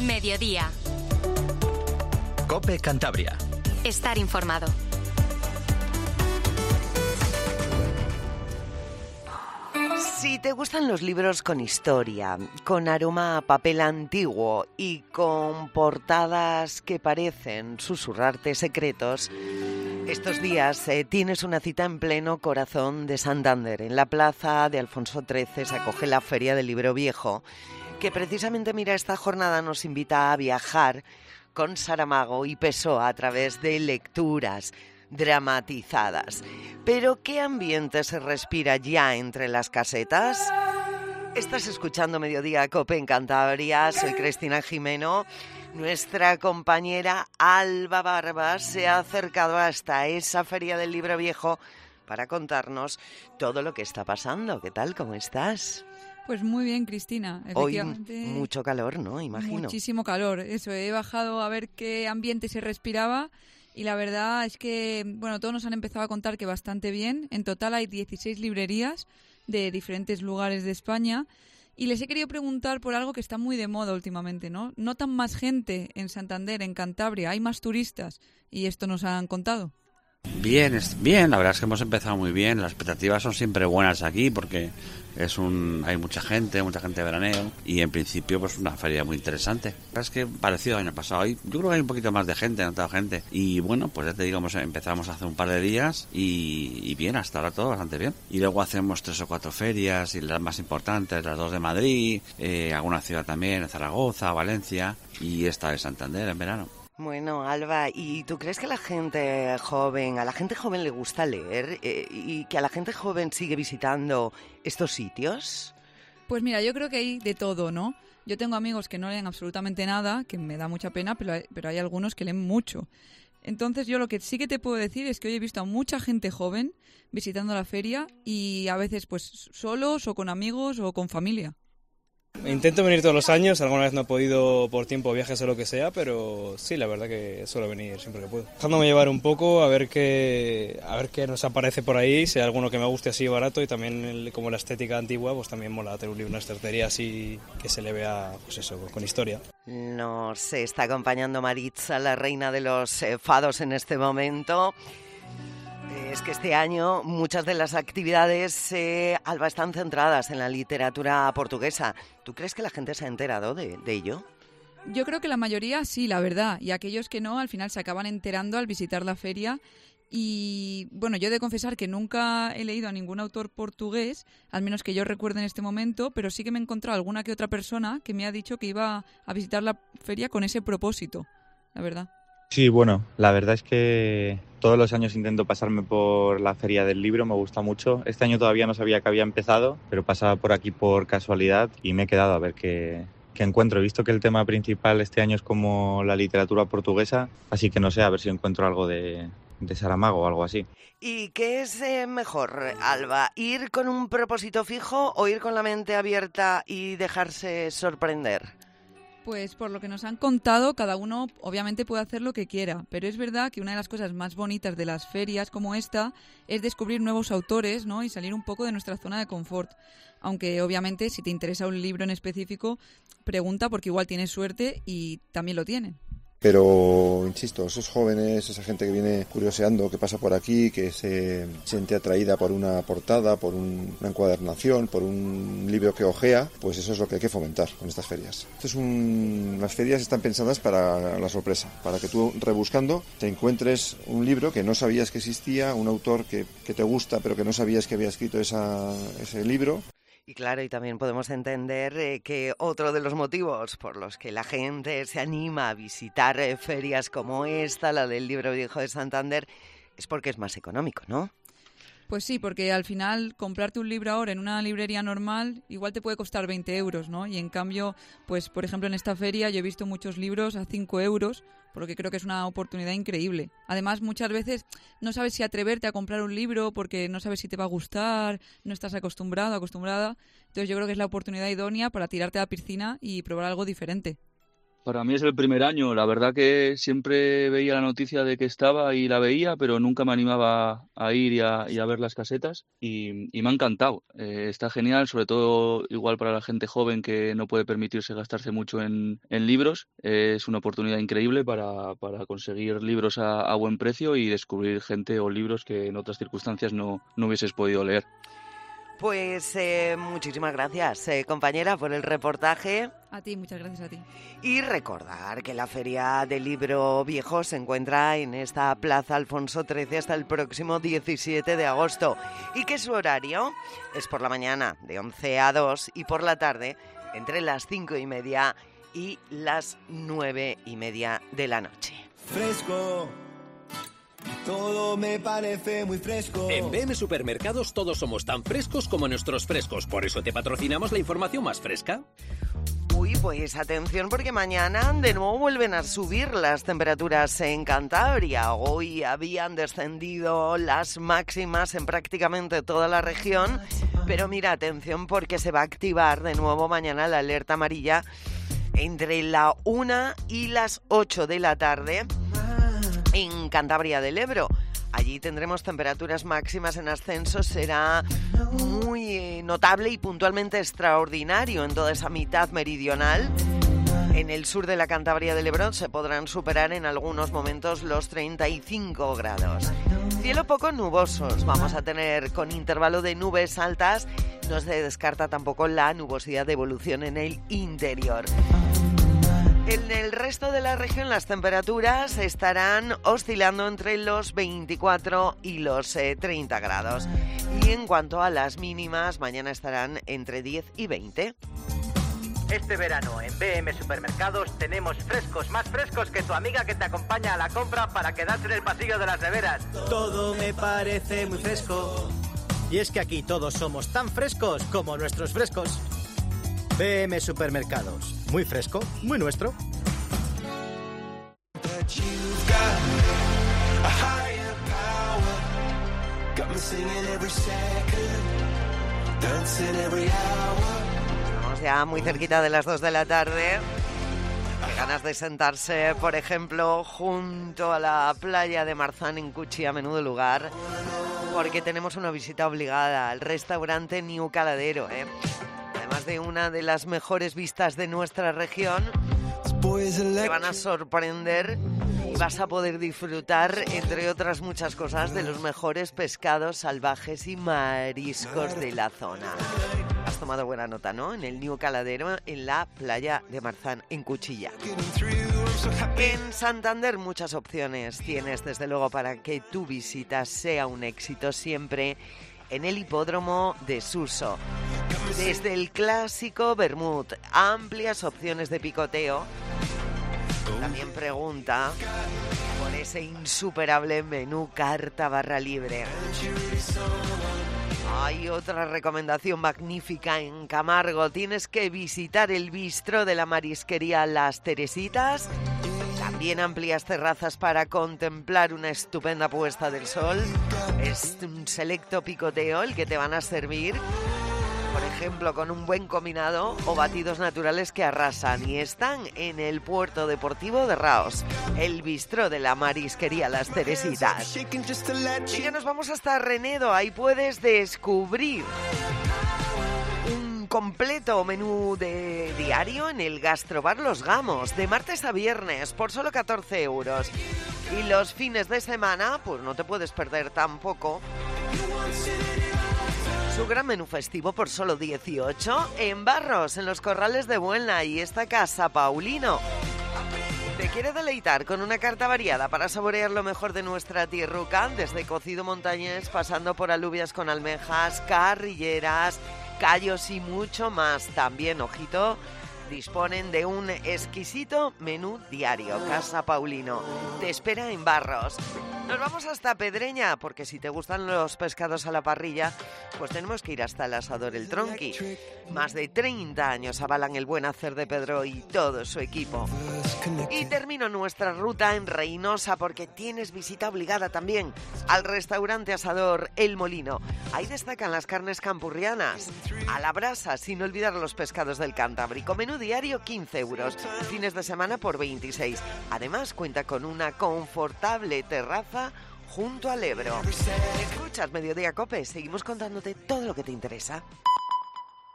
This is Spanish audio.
Mediodía. COPE Cantabria. Estar informado. Si te gustan los libros con historia, con aroma a papel antiguo y con portadas que parecen susurrarte secretos, estos días tienes una cita en pleno corazón de Santander. En la plaza de Alfonso XIII se acoge la Feria del Libro Viejo, que precisamente, mira, esta jornada nos invita a viajar con Saramago y Pessoa a través de lecturas dramatizadas. Pero ¿qué ambiente se respira ya entre las casetas? Estás escuchando Mediodía COPE en Cantabria. Soy Cristina Jimeno. Nuestra compañera Alba Barbas se ha acercado hasta esa Feria del Libro Viejo para contarnos todo lo que está pasando. ¿Qué tal? ¿Cómo estás? Pues muy bien, Cristina. Hoy mucho calor, ¿no? Imagino. Muchísimo calor. Eso, he bajado a ver qué ambiente se respiraba y la verdad es que, bueno, todos nos han empezado a contar que bastante bien. En total hay 16 librerías de diferentes lugares de España y les he querido preguntar por algo que está muy de moda últimamente, ¿no? ¿Notan más gente en Santander, en Cantabria? ¿Hay más turistas? Y esto nos han contado. Bien, la verdad es que hemos empezado muy bien. Las expectativas son siempre buenas aquí porque hay mucha gente de veraneo y en principio pues una feria muy interesante. La verdad es que parecido al año pasado. Yo creo que hay un poquito más de gente, he notado gente. Y bueno, pues ya te digo, empezamos hace un par de días y bien, hasta ahora todo bastante bien. Y luego hacemos 3 o 4 ferias y las más importantes, las 2 de Madrid, alguna ciudad también, Zaragoza, Valencia y esta de Santander en verano. Bueno, Alba, ¿y tú crees que a la gente joven le gusta leer y que a la gente joven sigue visitando estos sitios? Pues mira, yo creo que hay de todo, ¿no? Yo tengo amigos que no leen absolutamente nada, que me da mucha pena, pero hay algunos que leen mucho. Entonces yo lo que sí que te puedo decir es que hoy he visto a mucha gente joven visitando la feria y a veces pues solos o con amigos o con familia. Intento venir todos los años, alguna vez no he podido por tiempo, viajes o lo que sea, pero sí, la verdad que suelo venir siempre que puedo. Dejándome llevar un poco, a ver qué nos aparece por ahí, si hay alguno que me guste así barato y también como la estética antigua, pues también mola tener un libro en una estantería así que se le vea, pues eso, con historia. Nos está acompañando Maritza, la reina de los fados en este momento. Es que este año muchas de las actividades, Alba, están centradas en la literatura portuguesa. ¿Tú crees que la gente se ha enterado de ello? Yo creo que la mayoría sí, la verdad. Y aquellos que no, al final se acaban enterando al visitar la feria. Y bueno, yo he de confesar que nunca he leído a ningún autor portugués, al menos que yo recuerde en este momento, pero sí que me he encontrado alguna que otra persona que me ha dicho que iba a visitar la feria con ese propósito, la verdad. Sí, bueno, la verdad es que todos los años intento pasarme por la Feria del Libro, me gusta mucho. Este año todavía no sabía que había empezado, pero pasaba por aquí por casualidad y me he quedado a ver qué encuentro. He visto que el tema principal este año es como la literatura portuguesa, así que no sé, a ver si encuentro algo de Saramago o algo así. ¿Y qué es mejor, Alba? ¿Ir con un propósito fijo o ir con la mente abierta y dejarse sorprender? Pues por lo que nos han contado, cada uno obviamente puede hacer lo que quiera, pero es verdad que una de las cosas más bonitas de las ferias como esta es descubrir nuevos autores, ¿no? Y salir un poco de nuestra zona de confort. Aunque obviamente si te interesa un libro en específico, pregunta porque igual tienes suerte y también lo tienen. Pero, insisto, esos jóvenes, esa gente que viene curioseando, que pasa por aquí, que se siente atraída por una portada, por una encuadernación, por un libro que hojea, pues eso es lo que hay que fomentar con estas ferias. Las ferias están pensadas para la sorpresa, para que tú, rebuscando, te encuentres un libro que no sabías que existía, un autor que te gusta, pero que no sabías que había escrito ese libro. Y claro, y también podemos entender que otro de los motivos por los que la gente se anima a visitar ferias como esta, la del Libro Viejo de Santander, es porque es más económico, ¿no? Pues sí, porque al final comprarte un libro ahora en una librería normal igual te puede costar 20 euros, ¿no? Y en cambio, pues por ejemplo en esta feria yo he visto muchos libros a 5 euros, por lo que creo que es una oportunidad increíble. Además, muchas veces no sabes si atreverte a comprar un libro porque no sabes si te va a gustar, no estás acostumbrado, acostumbrada. Entonces yo creo que es la oportunidad idónea para tirarte a la piscina y probar algo diferente. Para mí es el primer año. La verdad que siempre veía la noticia de que estaba y la veía, pero nunca me animaba a ir y a ver las casetas. Y me ha encantado. Está genial, sobre todo igual para la gente joven que no puede permitirse gastarse mucho en libros. Es una oportunidad increíble para conseguir libros a buen precio y descubrir gente o libros que en otras circunstancias no hubieses podido leer. Pues muchísimas gracias, compañera, por el reportaje. A ti, muchas gracias a ti. Y recordar que la Feria del Libro Viejo se encuentra en esta Plaza Alfonso XIII hasta el próximo 17 de agosto y que su horario es por la mañana de 11 a 2 y por la tarde entre las 5:30 y las 9:30 de la noche. Fresco. Todo me parece muy fresco. En BM Supermercados todos somos tan frescos como nuestros frescos. Por eso te patrocinamos la información más fresca. Uy, pues atención porque mañana de nuevo vuelven a subir las temperaturas en Cantabria. Hoy habían descendido las máximas en prácticamente toda la región. Pero mira, atención porque se va a activar de nuevo mañana la alerta amarilla entre la 1 y las 8 de la tarde. En Cantabria del Ebro. Allí tendremos temperaturas máximas en ascenso, será muy notable y puntualmente extraordinario en toda esa mitad meridional. En el sur de la Cantabria del Ebro se podrán superar en algunos momentos los 35 grados. Cielo poco nubosos, vamos a tener con intervalo de nubes altas, no se descarta tampoco la nubosidad de evolución en el interior. En el resto de la región las temperaturas estarán oscilando entre los 24 y los 30 grados. Y en cuanto a las mínimas, mañana estarán entre 10 y 20. Este verano en BM Supermercados tenemos frescos, más frescos que tu amiga que te acompaña a la compra para quedarse en el pasillo de las neveras. Todo me parece muy fresco. Y es que aquí todos somos tan frescos como nuestros frescos. BM Supermercados. Muy fresco, muy nuestro. Estamos ya muy cerquita de las 2 de la tarde. Qué ganas de sentarse, por ejemplo, junto a la playa de Marzán en Cuchilla, menudo lugar, porque tenemos una visita obligada al restaurante New Caladero, Además de una de las mejores vistas de nuestra región, te van a sorprender y vas a poder disfrutar, entre otras muchas cosas, de los mejores pescados salvajes y mariscos de la zona. Has tomado buena nota, ¿no? En el New Caladero, en la playa de Marzán, en Cuchilla. En Santander muchas opciones tienes, desde luego, para que tu visita sea un éxito siempre. En el hipódromo de Suso. Desde el clásico vermut, amplias opciones de picoteo. También pregunta por ese insuperable menú carta barra libre. Hay otra recomendación magnífica en Camargo. Tienes que visitar el bistro de la marisquería Las Teresitas. También amplias terrazas para contemplar una estupenda puesta del sol. Es un selecto picoteo el que te van a servir, por ejemplo, con un buen combinado o batidos naturales que arrasan. Y están en el puerto deportivo de Raos, el bistró de la marisquería Las Teresitas. Y ya nos vamos hasta Renedo. Ahí puedes descubrir completo menú de diario en el Gastrobar Los Gamos, de martes a viernes, por solo 14 euros. Y los fines de semana, pues no te puedes perder tampoco su gran menú festivo por solo 18 en Barros, en los Corrales de Buelna, y esta Casa Paulino. ¿Te quiere deleitar con una carta variada para saborear lo mejor de nuestra tierruca? Desde cocido montañés, pasando por alubias con almejas, carrilleras, callos y mucho más. También, ojito, disponen de un exquisito menú diario. Casa Paulino te espera en Barros. Nos vamos hasta Pedreña, porque si te gustan los pescados a la parrilla, Pues tenemos que ir hasta el asador El Tronqui. Más de 30 años avalan el buen hacer de Pedro y todo su equipo. Y termino nuestra ruta en Reynosa porque tienes visita obligada también al restaurante asador El Molino. Ahí destacan las carnes campurrianas, a la brasa, sin olvidar los pescados del Cantábrico. Menú diario 15 euros, fines de semana por 26. Además cuenta con una confortable terraza junto al Ebro. Escuchas Mediodía Cope, seguimos contándote todo lo que te interesa.